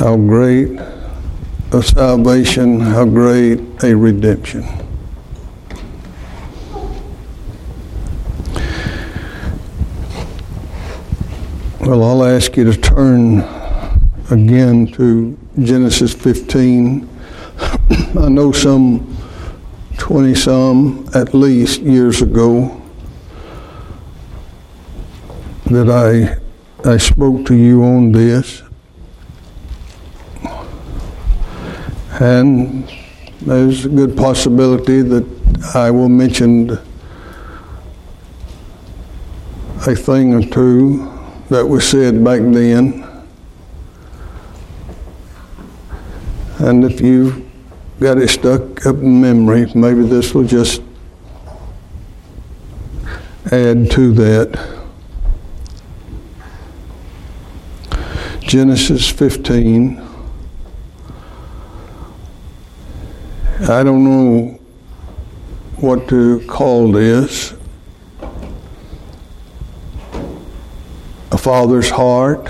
How great a salvation, how great a redemption. Well, I'll ask you to turn again to Genesis 15. I know some 20-some, at least, years ago that I spoke to you on this. And there's a good possibility that I will mention a thing or two that was said back then. And if you've got it stuck up in memory, maybe this will just add to that. Genesis 15. I don't know what to call this. A father's heart,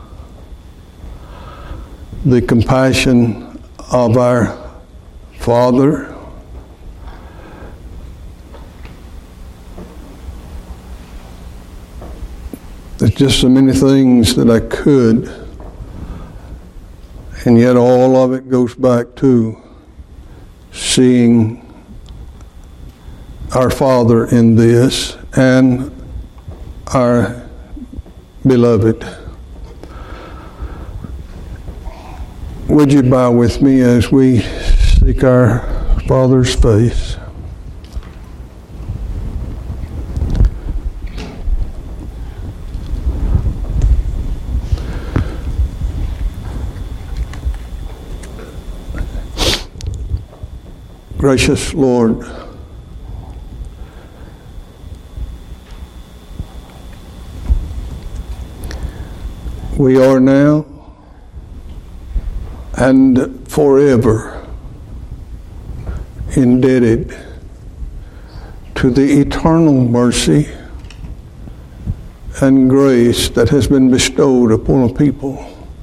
the compassion of our Father, there's just so many things that I could, and yet all of it goes back to seeing our Father in this and our beloved. Would you bow with me as we seek our Father's face? Gracious Lord, we are now and forever indebted to the eternal mercy and grace that has been bestowed upon a people.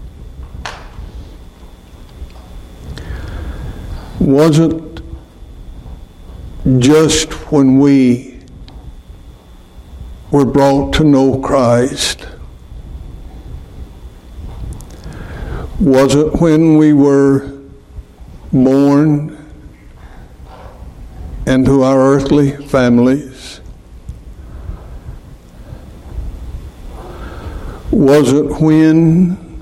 Wasn't just when we were brought to know Christ. Was it when we were born into our earthly families? Was it when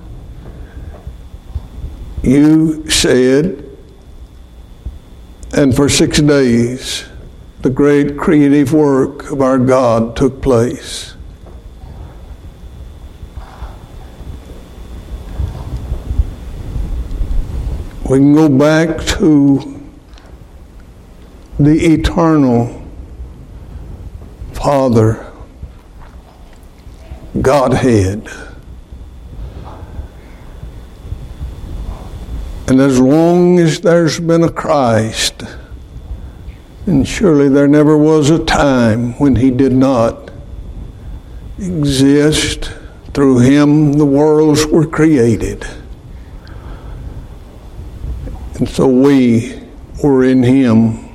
you said, and for 6 days, the great creative work of our God took place? We can go back to the eternal Father, Godhead. And as long as there's been a Christ, and surely there never was a time when He did not exist, through Him the worlds were created. And so we were in Him.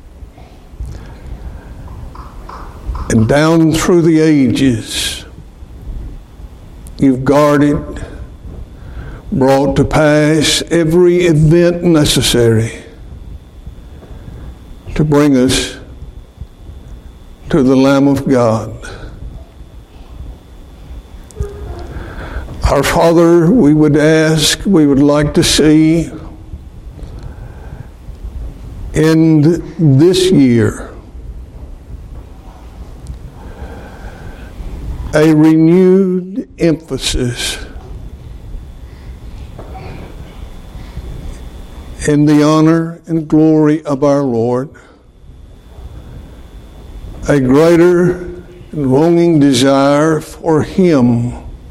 And down through the ages, You've guarded, brought to pass every event necessary to bring us to the Lamb of God. Our Father, we would like to see in this year a renewed emphasis in the honor and glory of our Lord, a greater longing desire for Him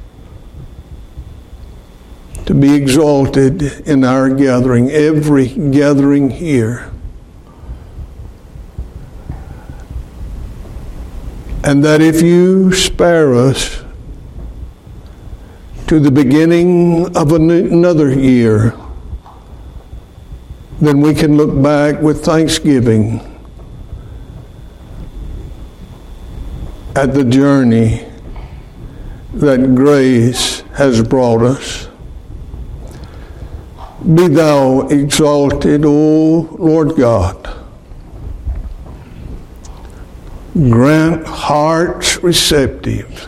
to be exalted in our gathering, every gathering here. And that if You spare us to the beginning of another year, then we can look back with thanksgiving at the journey that grace has brought us. Be thou exalted, O Lord God. Grant hearts receptive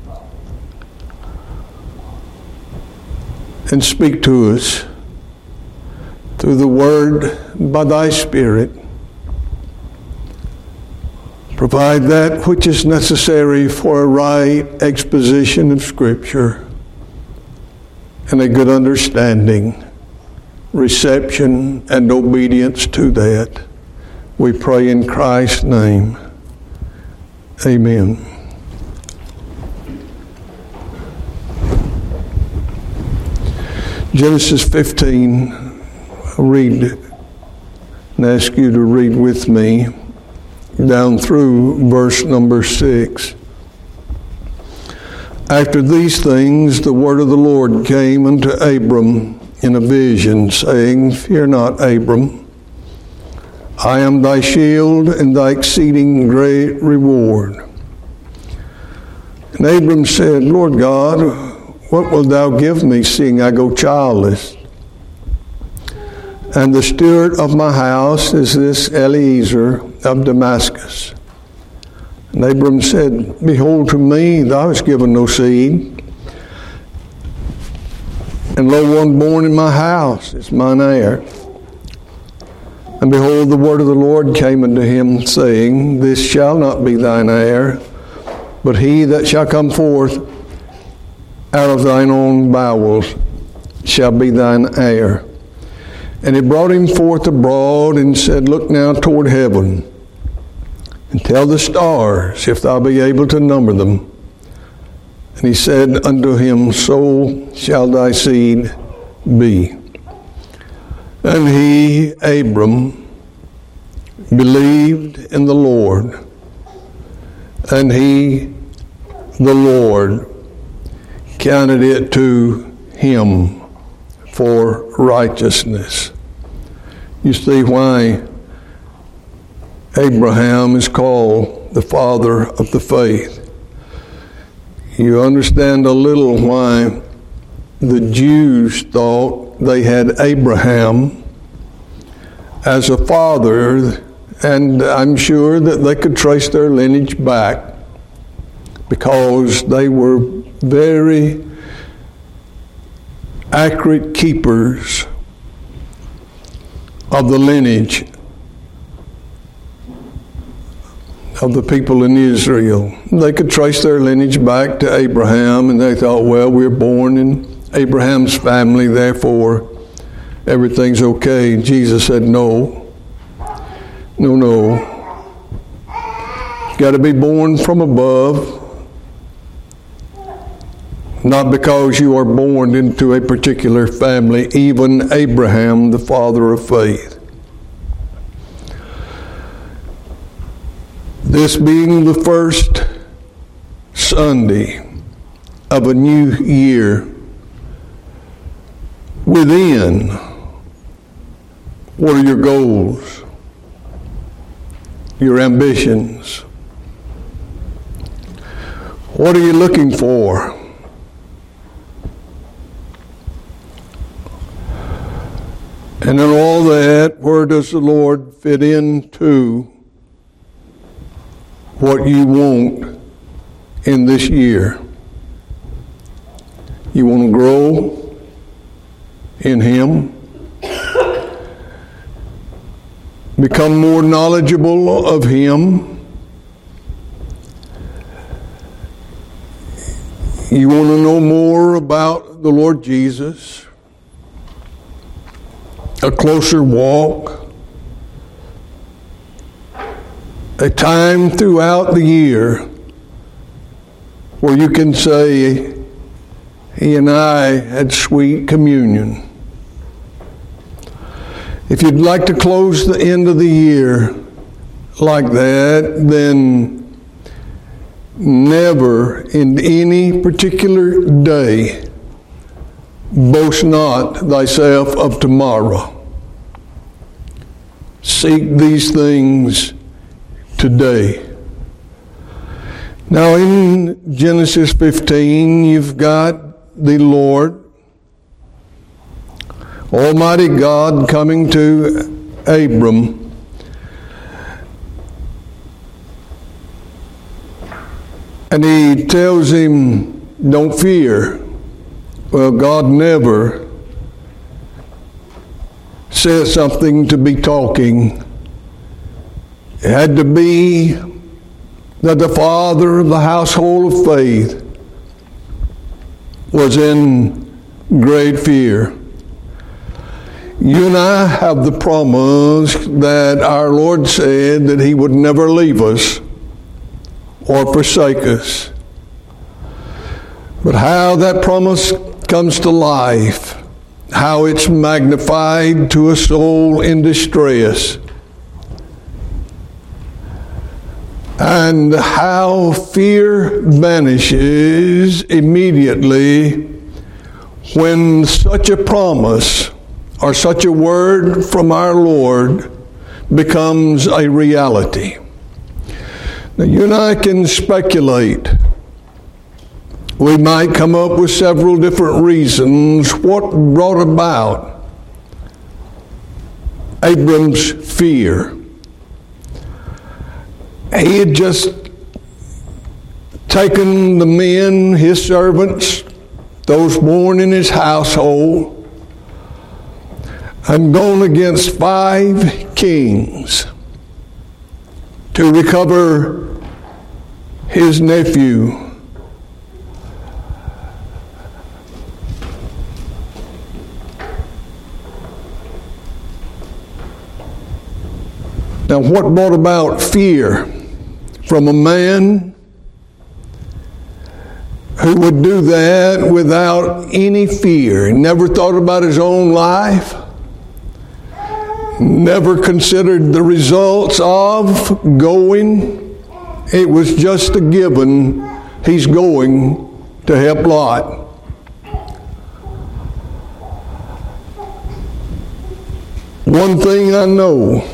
and speak to us through the Word by thy Spirit. Provide that which is necessary for a right exposition of Scripture and a good understanding, reception, and obedience to that. We pray in Christ's name. Amen. Genesis 15, I'll read and ask you to read with me down through verse number 6. After these things, the word of the Lord came unto Abram in a vision, saying, Fear not, Abram. I am thy shield and thy exceeding great reward. And Abram said, Lord God, what wilt thou give me, seeing I go childless? And the steward of my house is this Eliezer of Damascus. And Abram said, Behold, to me thou hast given no seed, and lo, one born in my house is mine heir. And behold, the word of the Lord came unto him, saying, This shall not be thine heir, but he that shall come forth out of thine own bowels shall be thine heir. And he brought him forth abroad and said, Look now toward heaven, and tell the stars, if thou be able to number them. And he said unto him, So shall thy seed be. And he, Abram, believed in the Lord, and he, the Lord, counted it to him for righteousness. You see why Abraham is called the father of the faith. You understand a little why the Jews thought they had Abraham as a father, and I'm sure that they could trace their lineage back because they were very accurate keepers of the lineage of the people in Israel. They could trace their lineage back to Abraham, and they thought, well, we're born in Abraham's family, therefore everything's okay. Jesus said, no. You've got to be born from above, not because you are born into a particular family, even Abraham, the father of faith. This being the first Sunday of a new year, within, what are your goals, your ambitions? What are you looking for? And in all that, where does the Lord fit into what you want in this year? You want to grow in Him, become more knowledgeable of Him. You want to know more about the Lord Jesus, a closer walk, a time throughout the year where you can say, He and I had sweet communion. If you'd like to close the end of the year like that, then never in any particular day boast not thyself of tomorrow. Seek these things today. Now in Genesis 15, you've got the Lord, Almighty God, coming to Abram. And he tells him, don't fear. Well, God never says something to be talking. It had to be that the father of the household of faith was in great fear. You and I have the promise that our Lord said that He would never leave us or forsake us. But how that promise comes to life, how it's magnified to a soul in distress, and how fear vanishes immediately when such a promise or such a word from our Lord becomes a reality. Now, you and I can speculate. We might come up with several different reasons what brought about Abram's fear. He had just taken the men, his servants, those born in his household, and gone against 5 kings to recover his nephew. Now, what brought about fear from a man who would do that without any fear? He never thought about his own life, never considered the results of going. It was just a given. He's going to help Lot. One thing I know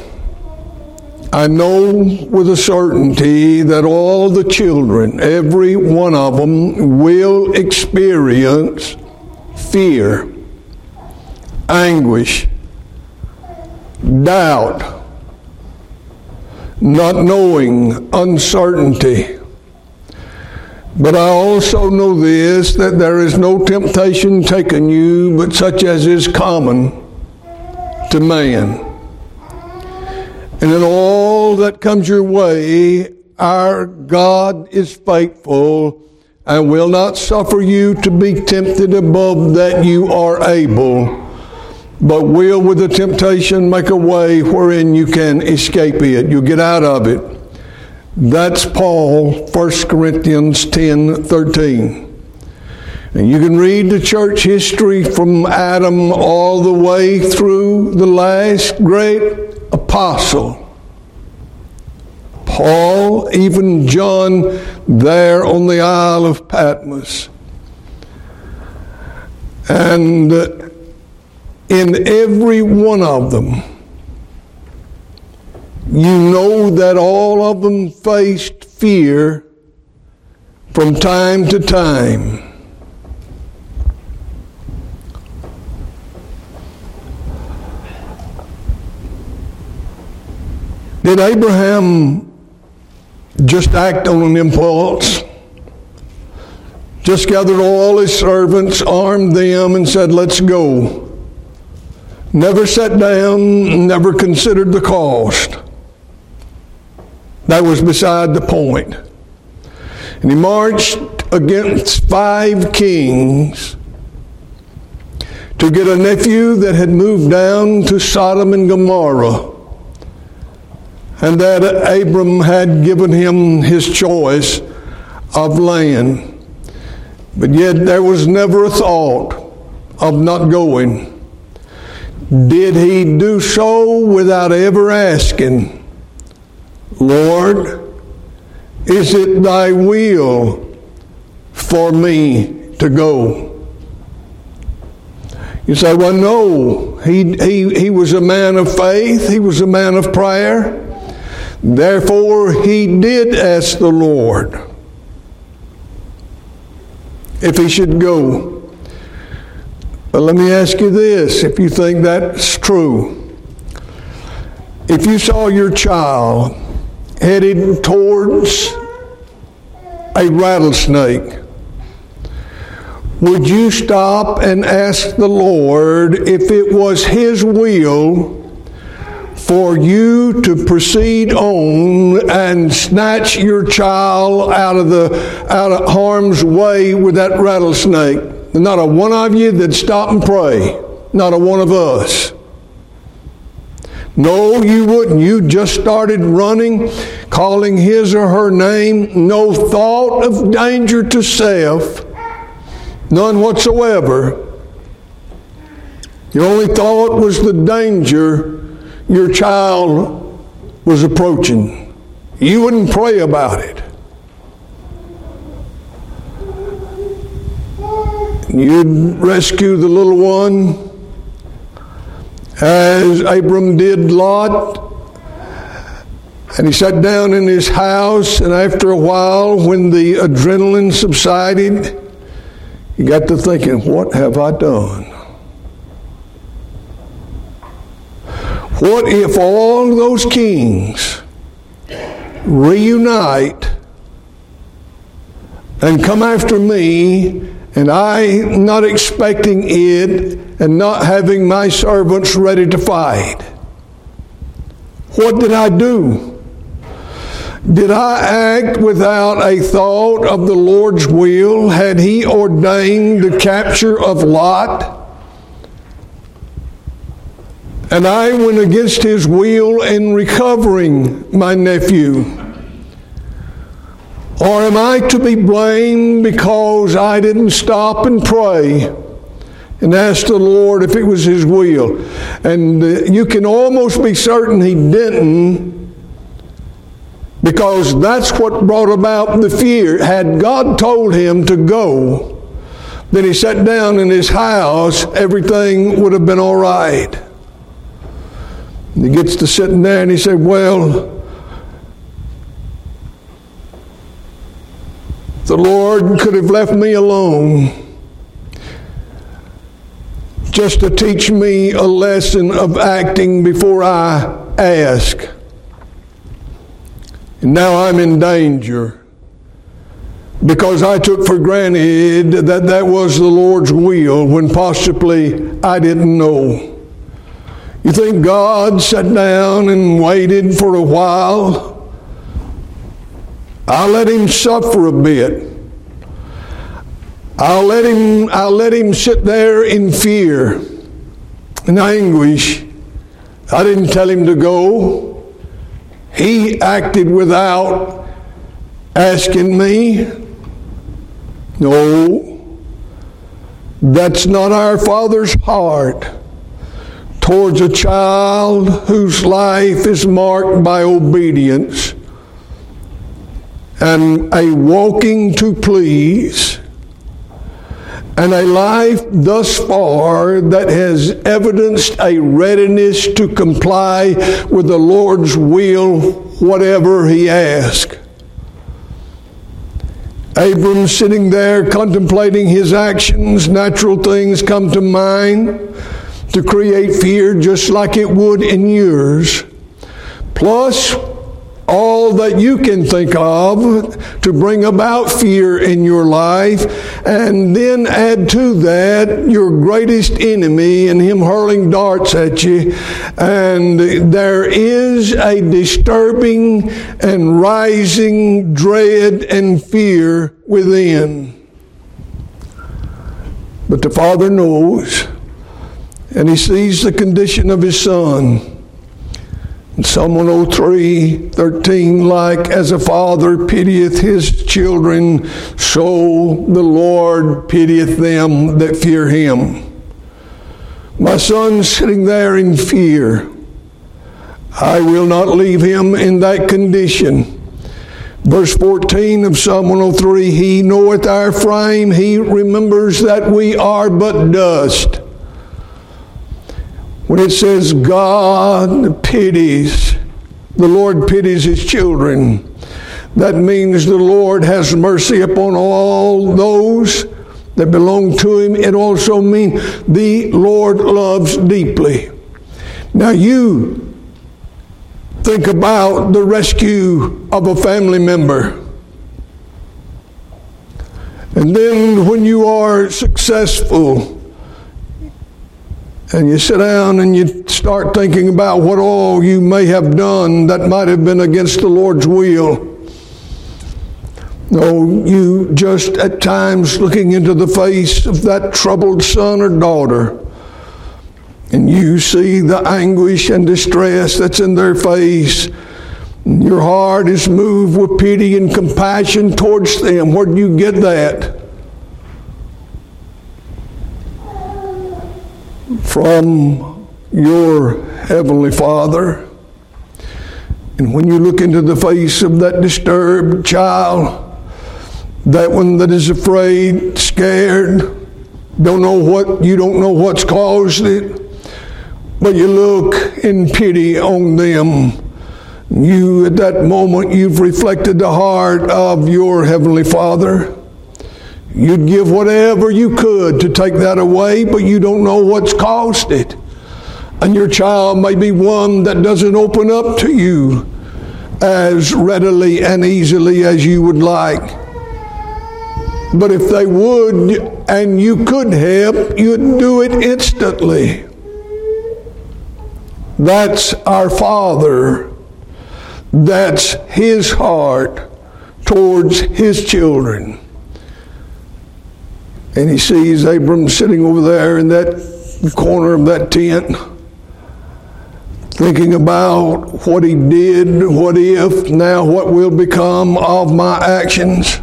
with a certainty that all the children, every one of them, will experience fear, anguish, doubt, not knowing, uncertainty. But I also know this, that there is no temptation taken you but such as is common to man. And in all that comes your way, our God is faithful and will not suffer you to be tempted above that you are able, but will with the temptation make a way wherein you can escape it. You get out of it. That's Paul, 1 Corinthians 10:13. And you can read the church history from Adam all the way through the last great apostle, Paul, even John there on the Isle of Patmos. And in every one of them, you know that all of them faced fear from time to time. Did Abraham just act on an impulse? Just gathered all his servants, armed them, and said, let's go. Never sat down, never considered the cost. That was beside the point. And he marched against 5 kings to get a nephew that had moved down to Sodom and Gomorrah, and that Abram had given him his choice of land. But yet there was never a thought of not going. Did he do so without ever asking, Lord, is it thy will for me to go? You say, well, no, he was a man of faith. He was a man of prayer. Therefore, he did ask the Lord if he should go. But let me ask you this, if you think that's true. If you saw your child headed towards a rattlesnake, would you stop and ask the Lord if it was His will for you to proceed on and snatch your child out of harm's way with that rattlesnake? Not a one of you that'd stop and pray. Not a one of us. No, you wouldn't. You just started running, calling his or her name. No thought of danger to self. None whatsoever. Your only thought was the danger your child was approaching. You wouldn't pray about it. You'd rescue the little one as Abram did Lot. And he sat down in his house, and after a while, when the adrenaline subsided, he got to thinking, what have I done? What if all those kings reunite and come after me, and I not expecting it and not having my servants ready to fight? What did I do? Did I act without a thought of the Lord's will? Had He ordained the capture of Lot, and I went against His will in recovering my nephew? Or am I to be blamed because I didn't stop and pray and ask the Lord if it was His will? And you can almost be certain He didn't, because that's what brought about the fear. Had God told him to go, then he sat down in his house, everything would have been all right. And he gets to sitting there and he said, well, the Lord could have left me alone just to teach me a lesson of acting before I ask. And now I'm in danger because I took for granted that that was the Lord's will when possibly I didn't know. You think God sat down and waited for a while? I'll let him suffer a bit. I'll let him sit there in fear and anguish. I didn't tell him to go. He acted without asking me. No, that's not our Father's heart towards a child whose life is marked by obedience and a walking to please, and a life thus far that has evidenced a readiness to comply with the Lord's will, whatever He asks. Abram sitting there contemplating his actions, natural things come to mind to create fear just like it would in yours. Plus, all that you can think of to bring about fear in your life, and then add to that your greatest enemy and him hurling darts at you, and there is a disturbing and rising dread and fear within. But the Father knows, and He sees the condition of His Son. Psalm 103:13, like as a father pitieth his children, so the Lord pitieth them that fear Him. My son sitting there in fear, I will not leave him in that condition. Verse 14 of Psalm 103, He knoweth our frame, He remembers that we are but dust. When it says God pities, the Lord pities His children, that means the Lord has mercy upon all those that belong to Him. It also means the Lord loves deeply. Now you think about the rescue of a family member. And then when you are successful and you sit down and you start thinking about what all you may have done that might have been against the Lord's will. No, you just at times looking into the face of that troubled son or daughter, and you see the anguish and distress that's in their face. Your heart is moved with pity and compassion towards them. Where do you get that? From your Heavenly Father. And when you look into the face of that disturbed child, that one that is afraid, scared, you don't know what's caused it, but you look in pity on them. You, at that moment, you've reflected the heart of your Heavenly Father. You'd give whatever you could to take that away, but you don't know what's caused it. And your child may be one that doesn't open up to you as readily and easily as you would like. But if they would, and you could help, you'd do it instantly. That's our Father. That's His heart towards His children. And He sees Abram sitting over there in that corner of that tent, thinking about what he did, what if, now what will become of my actions.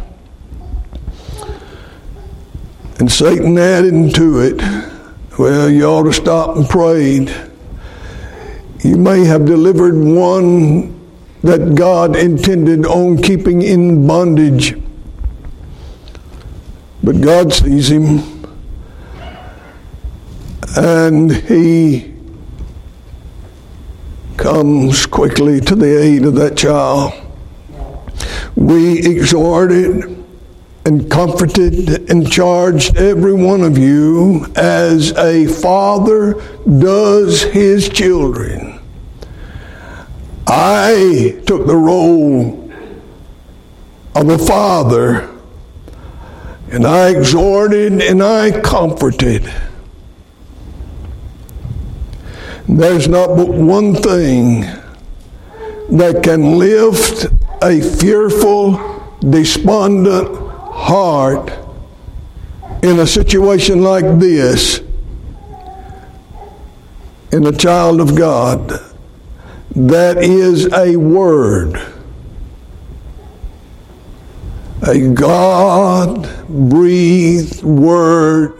And Satan added to it, well, you ought to stop and prayed. You may have delivered one that God intended on keeping in bondage. But God sees him, and He comes quickly to the aid of that child. We exhorted and comforted and charged every one of you as a father does his children. I took the role of a father, and I exhorted and I comforted. There's not but one thing that can lift a fearful, despondent heart in a situation like this in a child of God. That is a word. A God-breathed word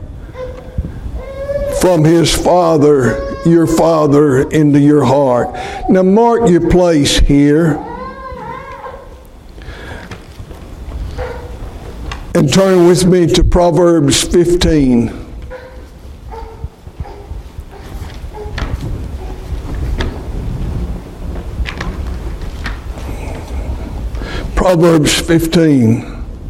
from His Father, your Father, into your heart. Now mark your place here and turn with me to Proverbs 15. Proverbs 15.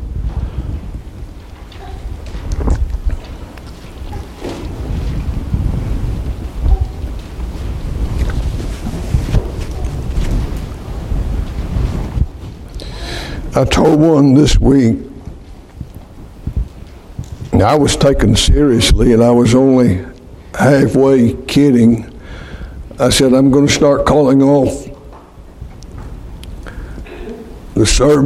I told one this week, and I was taken seriously, and I was only halfway kidding. I said, I'm going to start calling off the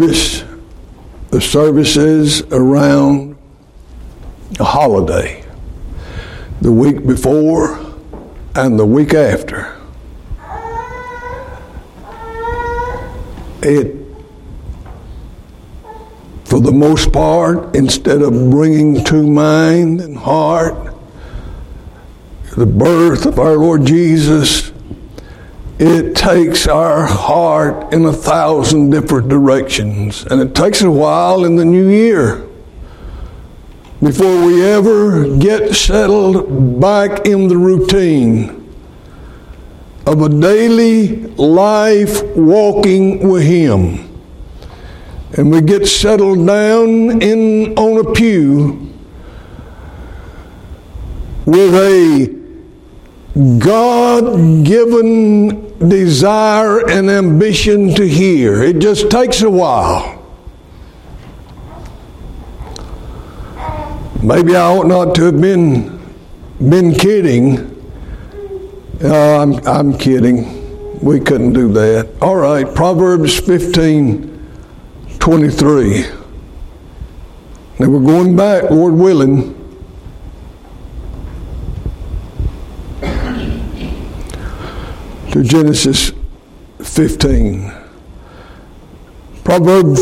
services around a holiday, the week before and the week after. It, for the most part, instead of bringing to mind and heart the birth of our Lord Jesus, it takes our heart in 1,000 different directions. And it takes a while in the new year before we ever get settled back in the routine of a daily life walking with Him. And we get settled down on a pew with a God-given desire and ambition to hear. It just takes a while. Maybe I ought not to have been kidding. I'm kidding. We couldn't do that. All right, Proverbs 15:23. Now we're going back, Lord willing, to Genesis 15. Proverbs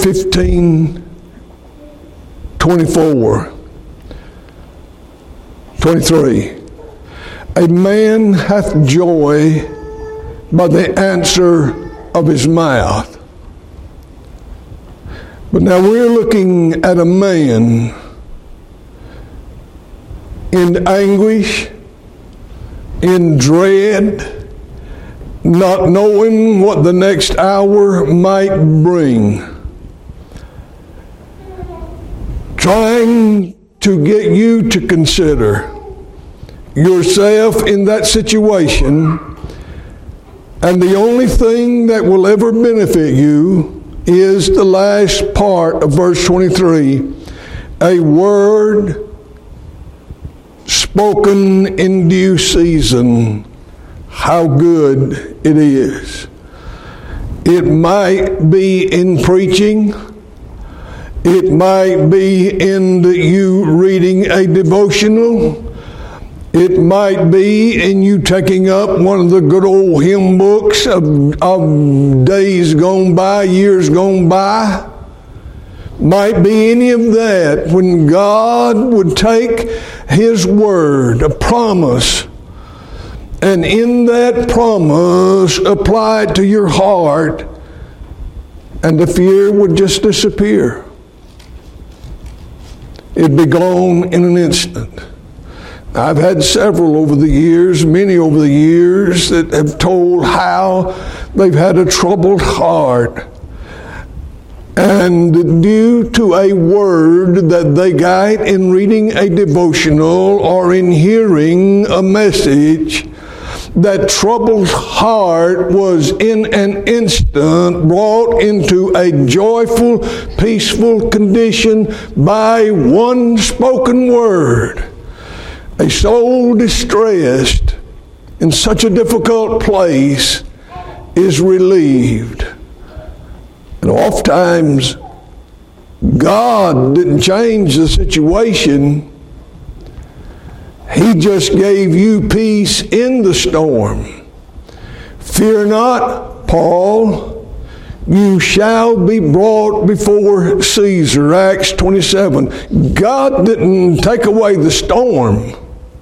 15:24. 23. A man hath joy by the answer of his mouth. But now we're looking at a man in anguish, in dread, not knowing what the next hour might bring, trying to get you to consider yourself in that situation, and the only thing that will ever benefit you is the last part of verse 23, a word spoken in due season. How good it is. It might be in preaching. It might be in you reading a devotional. It might be in you taking up one of the good old hymn books of days gone by, years gone by. Might be any of that when God would take His word, a promise, and in that promise apply it to your heart, and the fear would just disappear. It'd be gone in an instant. I've had several over the years, many over the years, that have told how they've had a troubled heart. And due to a word that they got in reading a devotional or in hearing a message, that troubled heart was in an instant brought into a joyful, peaceful condition by one spoken word. A soul distressed in such a difficult place is relieved. And oftentimes, God didn't change the situation. He just gave you peace in the storm. Fear not, Paul, you shall be brought before Caesar, Acts 27. God didn't take away the storm.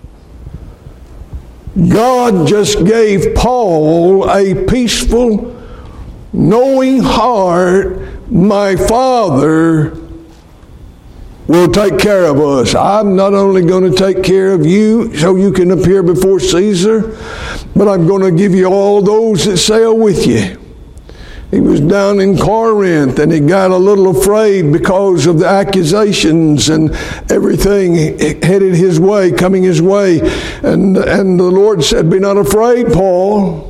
God just gave Paul a peaceful, knowing heart. My Father will take care of us. I'm not only going to take care of you so you can appear before Caesar, but I'm going to give you all those that sail with you. He was down in Corinth and he got a little afraid because of the accusations and everything headed his way, coming his way. And the Lord said, "Be not afraid, Paul."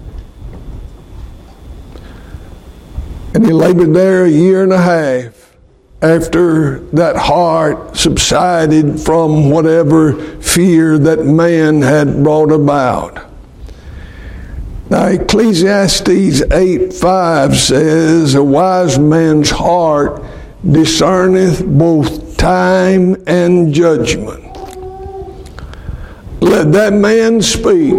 And he labored there a year and a half after that heart subsided from whatever fear that man had brought about. Now, Ecclesiastes 8:5 says, "A wise man's heart discerneth both time and judgment." Let that man speak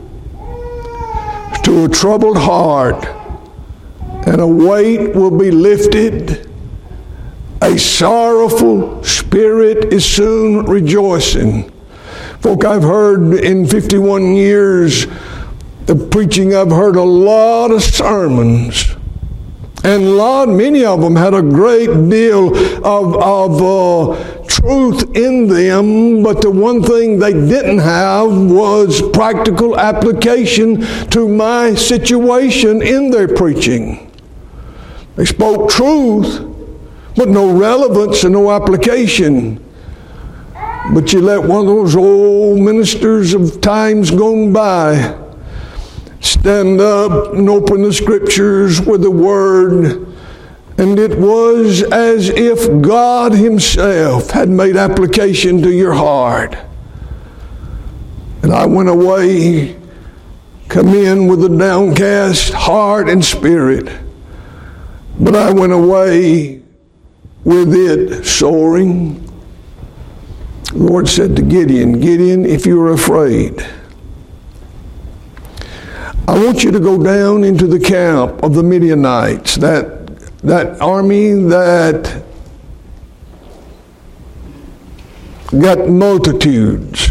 to a troubled heart, and a weight will be lifted. A sorrowful spirit is soon rejoicing. Folk, I've heard in 51 years of preaching, I've heard a lot of sermons And many of them had a great deal of truth in them, but the one thing they didn't have was practical application to my situation in their preaching. They spoke truth, but no relevance and no application. But you let one of those old ministers of times gone by stand up and open the Scriptures with the Word, and it was as if God Himself had made application to your heart. And I went away, come in with a downcast heart and spirit, but I went away with it soaring. The Lord said to Gideon, Gideon, if you're afraid, I want you to go down into the camp of the Midianites, that army that got multitudes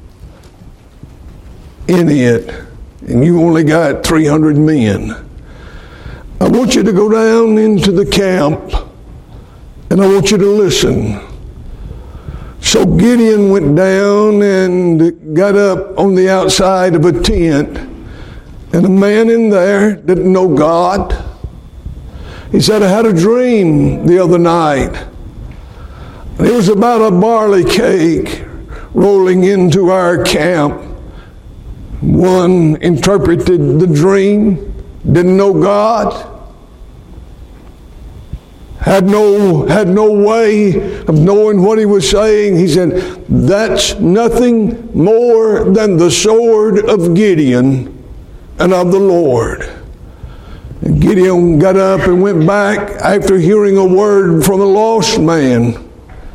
in it, and you only got 300 men. I want you to go down into the camp, and I want you to listen. So Gideon went down and got up on the outside of a tent, and a man in there didn't know God. He said, I had a dream the other night. And it was about a barley cake rolling into our camp. One interpreted the dream, didn't know God, had no way of knowing what he was saying. He said, that's nothing more than the sword of Gideon and of the Lord. And Gideon got up and went back after hearing a word from a lost man.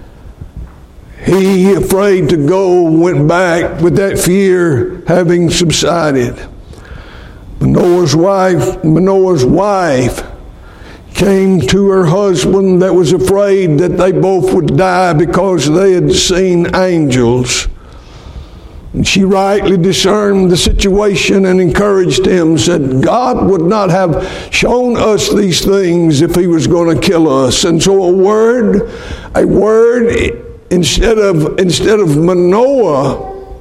He, afraid to go, went back with that fear having subsided. Manoah's wife came to her husband that was afraid that they both would die because they had seen angels. And she rightly discerned the situation and encouraged him, said, God would not have shown us these things if He was going to kill us. And so a word, instead of Manoah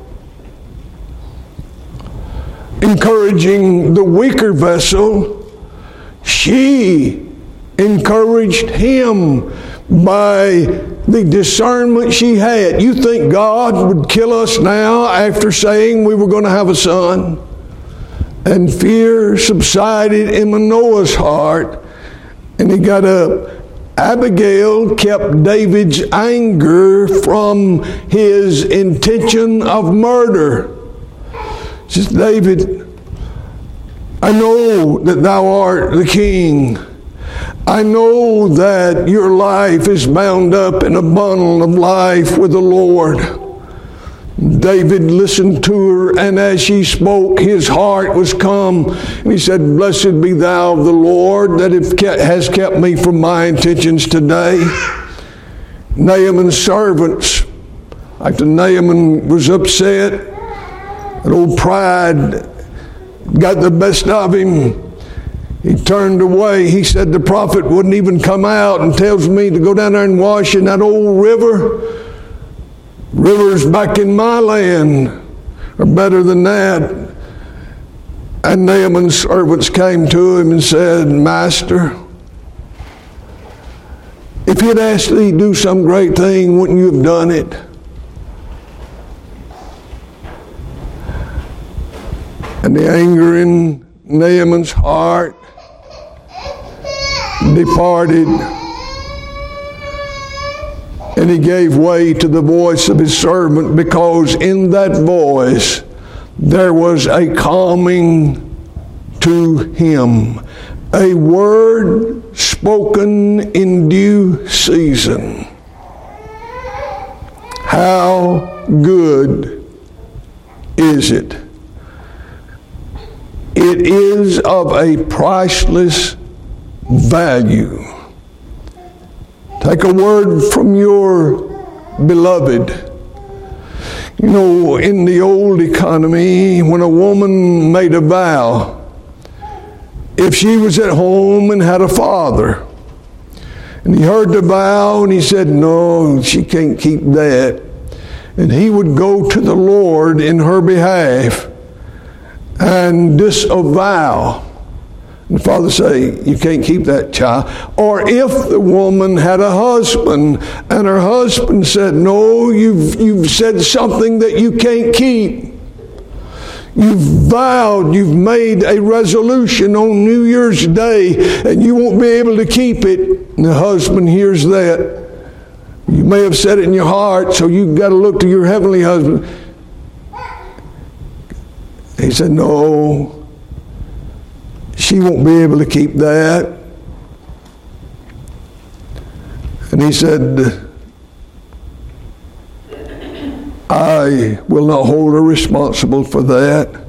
encouraging the weaker vessel, she encouraged him by the discernment she had. You think God would kill us now after saying we were going to have a son? And fear subsided in Manoah's heart, and he got up. Abigail kept David's anger from his intention of murder. She says, David, I know that thou art the king. I know that your life is bound up in a bundle of life with the Lord. David listened to her, and as she spoke, his heart was come. And he said, Blessed be thou of the Lord that has kept me from my intentions today. Naaman's servants, after Naaman was upset, and old pride got the best of him, he turned away. He said the prophet wouldn't even come out and tells me to go down there and wash in that old river. Rivers back in my land are better than that. And Naaman's servants came to him and said, Master, if he had asked thee to do some great thing, wouldn't you have done it? And the anger in Naaman's heart departed, and he gave way to the voice of his servant, because in that voice there was a calming to him, a word spoken in due season. How good is it? It is of a priceless value. Take a word from your beloved. You know, in the old economy, when a woman made a vow, if she was at home and had a father. And he heard the vow and he said, no, she can't keep that. And he would go to the Lord in her behalf and disavow. And the father say, you can't keep that child. Or if the woman had a husband and her husband said, no, you've said something that you can't keep. You've vowed, you've made a resolution on New Year's Day, and you won't be able to keep it. And the husband hears that. You may have said it in your heart, so you've got to look to your heavenly husband. He said, no, she won't be able to keep that. And he said, I will not hold her responsible for that.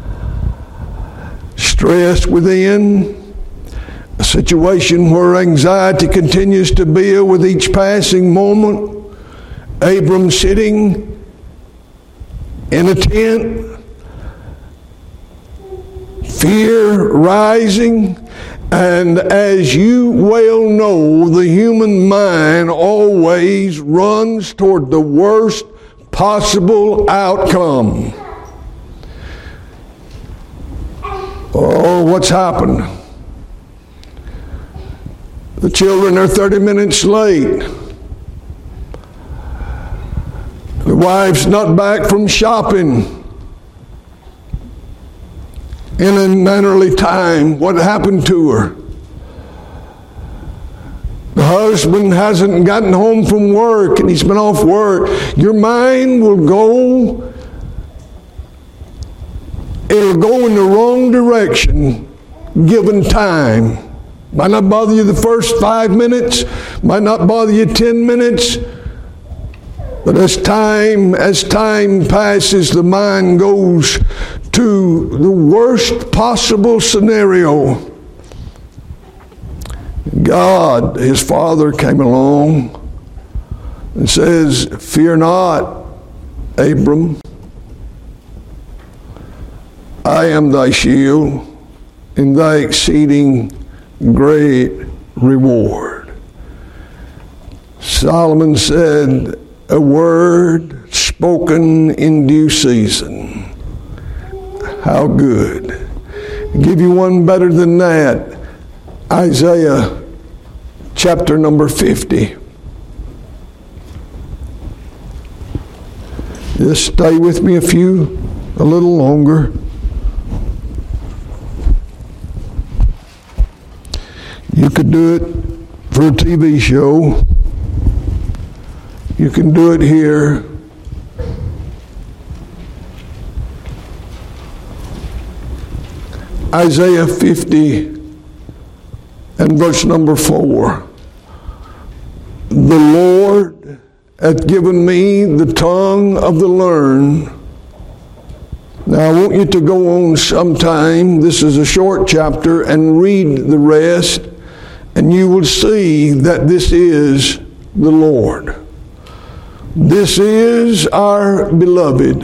Stress within, a situation where anxiety continues to build with each passing moment. Abram sitting in a tent, fear rising, and as you well know, the human mind always runs toward the worst possible outcome. Oh, what's happened? The children are 30 minutes late. The wife's not back from shopping in an early time. What happened to her? The husband hasn't gotten home from work and he's been off work. Your mind will go, it'll go in the wrong direction given time. Might not bother you the first 5 minutes, might not bother you 10 minutes, but as time passes, the mind goes to the worst possible scenario. God, his father, came along and says, fear not, Abram. I am thy shield and thy exceeding great reward. Solomon said, a word spoken in due season. How good. I'll give you one better than that. Isaiah chapter number 50. Just stay with me a little longer. You could do it for a TV show. You can do it here. Isaiah 50 and verse number 4. The Lord hath given me the tongue of the learned. Now I want you to go on sometime. This is a short chapter, and read the rest, and you will see that this is the Lord. This is our beloved.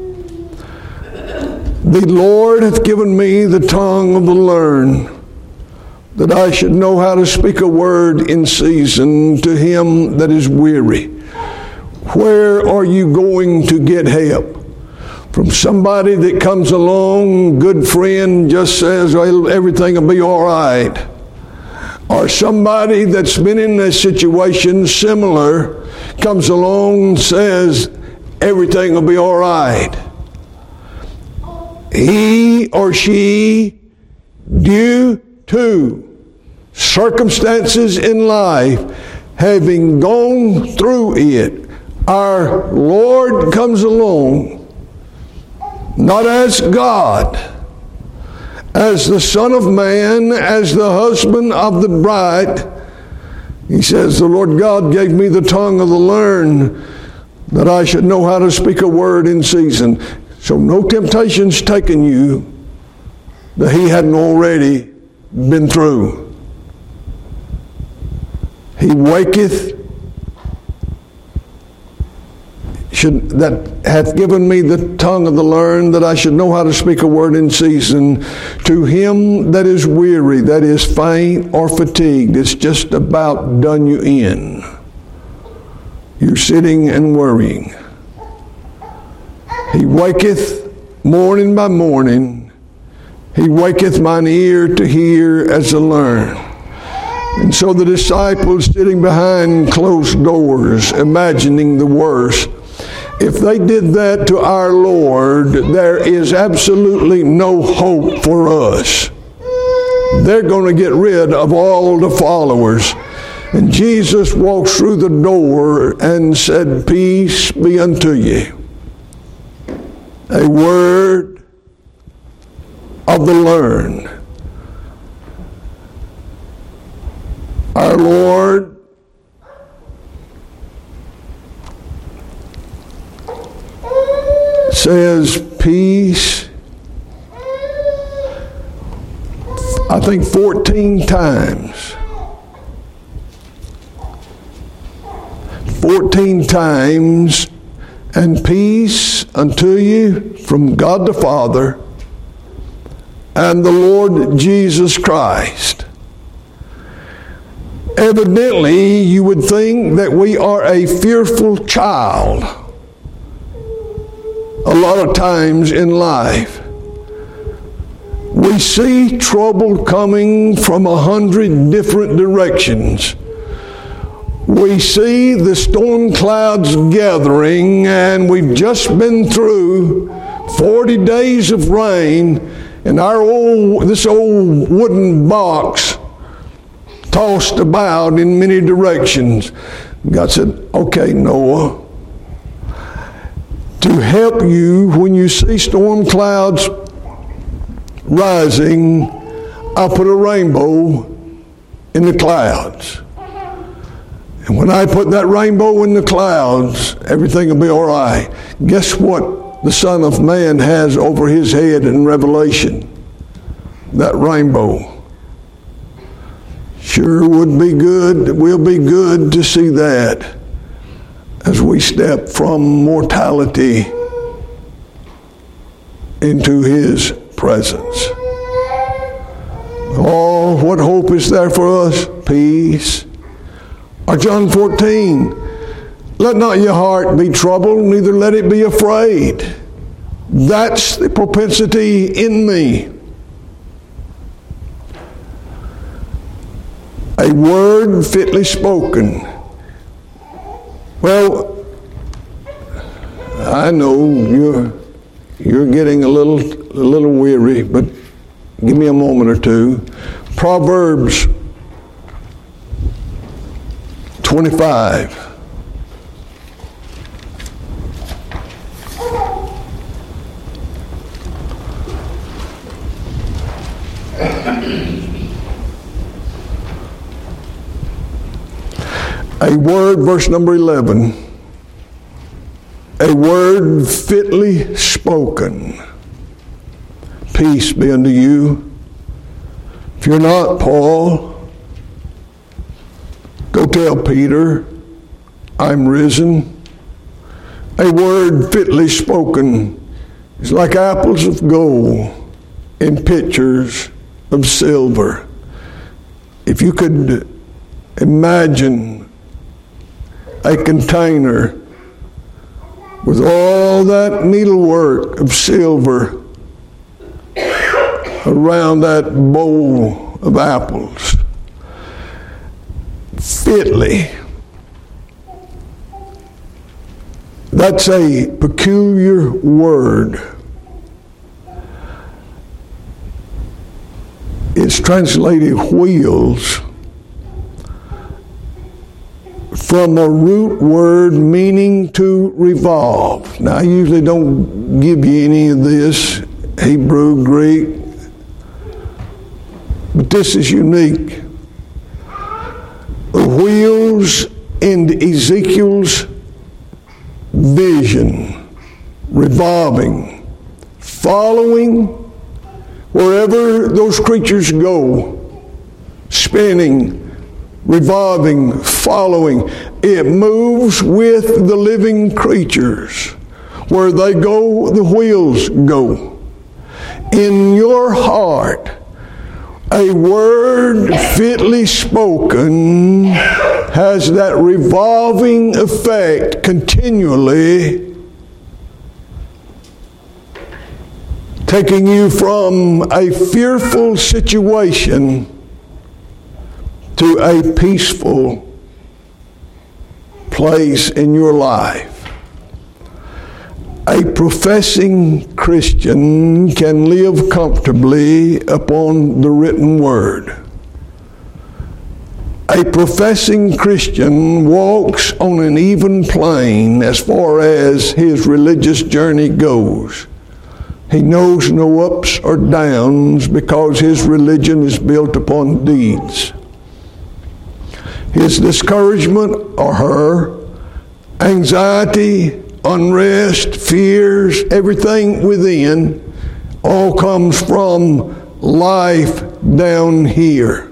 The Lord hath given me the tongue of the learned, that I should know how to speak a word in season to him that is weary. Where are you going to get help? From somebody that comes along, good friend, just says, well, everything will be all right. Or somebody that's been in a situation similar comes along and says, everything will be all right. He or she, due to circumstances in life, having gone through it, our Lord comes along, not as God, as the Son of Man, as the husband of the bride. He says, the Lord God gave me the tongue of the learned, that I should know how to speak a word in season. So no temptation's taken you that he hadn't already been through. He waketh, that hath given me the tongue of the learned, that I should know how to speak a word in season. To him that is weary, that is faint or fatigued, it's just about done you in. You're sitting and worrying. He waketh morning by morning. He waketh mine ear to hear as to learn. And so the disciples sitting behind closed doors, imagining the worst, if they did that to our Lord, there is absolutely no hope for us. They're going to get rid of all the followers. And Jesus walked through the door and said, peace be unto you. A word of the learned. Our Lord says peace, I think 14 times. 14 times, and peace unto you from God the Father and the Lord Jesus Christ. Evidently, you would think that we are a fearful child a lot of times in life. We see trouble coming from 100 different directions. We see the storm clouds gathering, and we've just been through 40 days of rain, and this old wooden box tossed about in many directions. God said, okay, Noah, to help you when you see storm clouds rising, I'll put a rainbow in the clouds. And when I put that rainbow in the clouds, everything will be all right. Guess what the Son of Man has over his head in Revelation? That rainbow. Sure would be good, it will be good to see that as we step from mortality into his presence. Oh, what hope is there for us? Peace. Or John 14, let not your heart be troubled, neither let it be afraid. That's the propensity in me. A word fitly spoken. Well, I know you're getting a little weary, but give me a moment or two. Proverbs 25. A word, verse number 11. A word fitly spoken. Peace be unto you. If you're not, Paul, go tell Peter, I'm risen. A word fitly spoken is like apples of gold in pitchers of silver. If you could imagine a container with all that needlework of silver around that bowl of apples, fitly. That's a peculiar word. It's translated wheels from a root word meaning to revolve. Now, I usually don't give you any of this, Hebrew, Greek, but this is unique. The wheels in Ezekiel's vision, revolving, following wherever those creatures go, spinning, revolving, following. It moves with the living creatures. Where they go, the wheels go. In your heart, a word fitly spoken has that revolving effect continually, taking you from a fearful situation to a peaceful place in your life. A professing Christian can live comfortably upon the written word. A professing Christian walks on an even plane as far as his religious journey goes. He knows no ups or downs because his religion is built upon deeds. His discouragement or her anxiety, unrest, fears, everything within, all comes from life down here.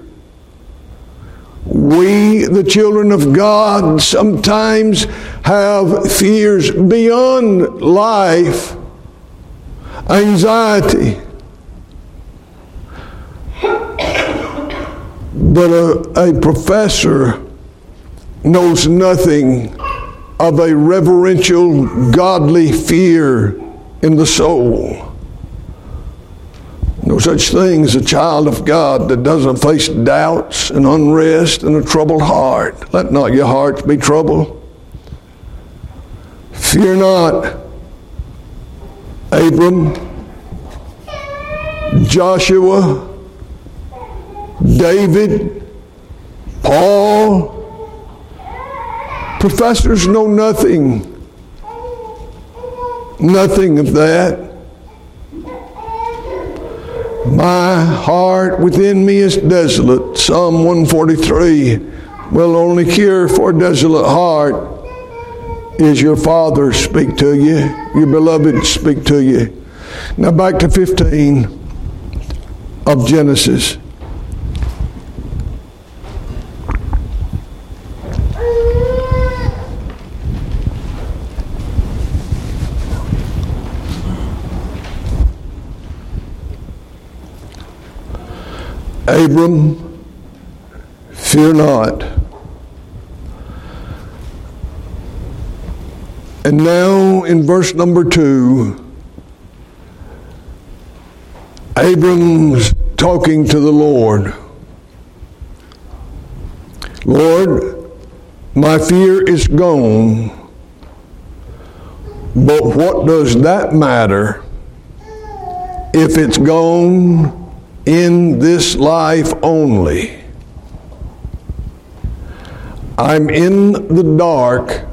We, the children of God, sometimes have fears beyond life, anxiety. But a professor knows nothing of a reverential, godly fear in the soul. No such thing as a child of God that doesn't face doubts and unrest and a troubled heart. Let not your hearts be troubled. Fear not. Abram, Joshua, David, Paul, professors know nothing of that. My heart within me is desolate. Psalm 143. Well, only cure for a desolate heart is your Father speak to you, your beloved speak to you. Now back to 15 of Genesis. Abram, fear not. And now in verse number 2, Abram's talking to the Lord. Lord, my fear is gone, but what does that matter if it's gone in this life only? I'm in the dark.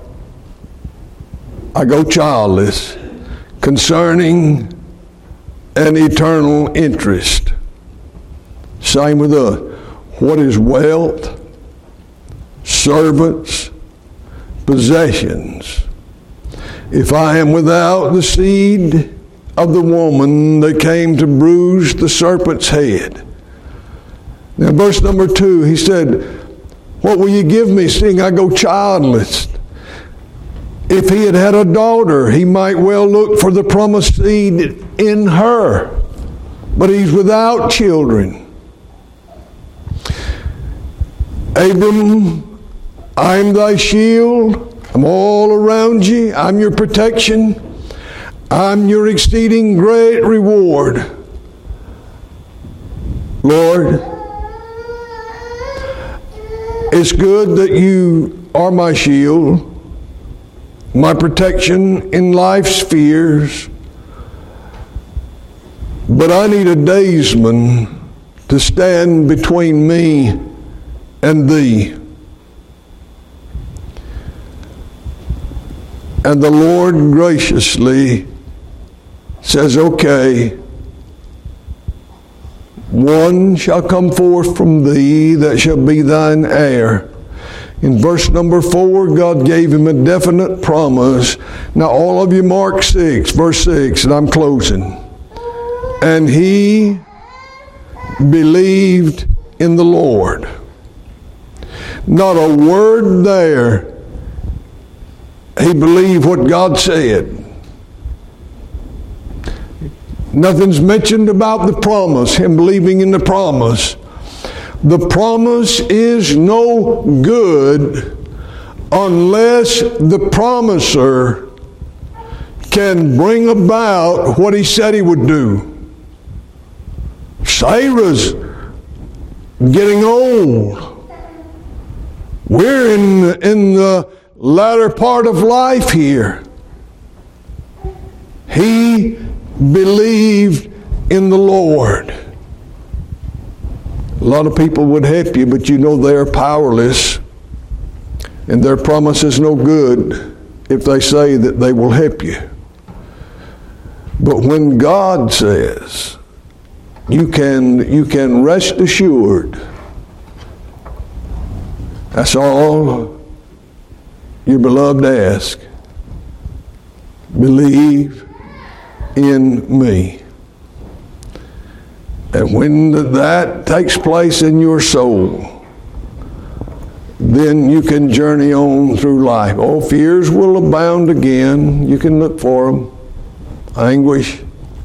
I go childless concerning an eternal interest. Same with us. What is wealth, servants, possessions? If I am without the seed of the woman that came to bruise the serpent's head. Now verse number 2, he said, what will you give me seeing I go childless? If he had had a daughter, he might well look for the promised seed in her. But he's without children. Abram, I'm thy shield. I'm all around you. I'm your protection. I'm your exceeding great reward. Lord, it's good that you are my shield, my protection in life's fears, but I need a daysman to stand between me and thee. And the Lord graciously says, okay, one shall come forth from thee that shall be thine heir. In verse number 4, God gave him a definite promise. Now all of you mark 6, verse 6, and I'm closing. And he believed in the Lord. Not a word there. He believed what God said. Nothing's mentioned about the promise, him believing in the promise. The promise is no good unless the promiser can bring about what he said he would do. Sarah's getting old. We're in the latter part of life here. He believed in the Lord. A lot of people would help you, but you know they're powerless, and their promise is no good if they say that they will help you. But when God says, you can rest assured. That's all your beloved asks. Believe in me. And when that takes place in your soul, then you can journey on through life. Oh, fears will abound again. You can look for them. Anguish.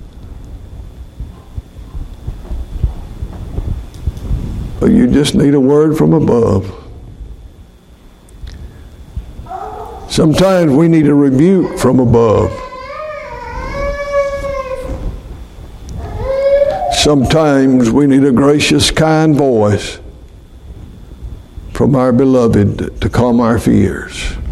But you just need a word from above. Sometimes we need a rebuke from above. Sometimes we need a gracious, kind voice from our beloved to calm our fears.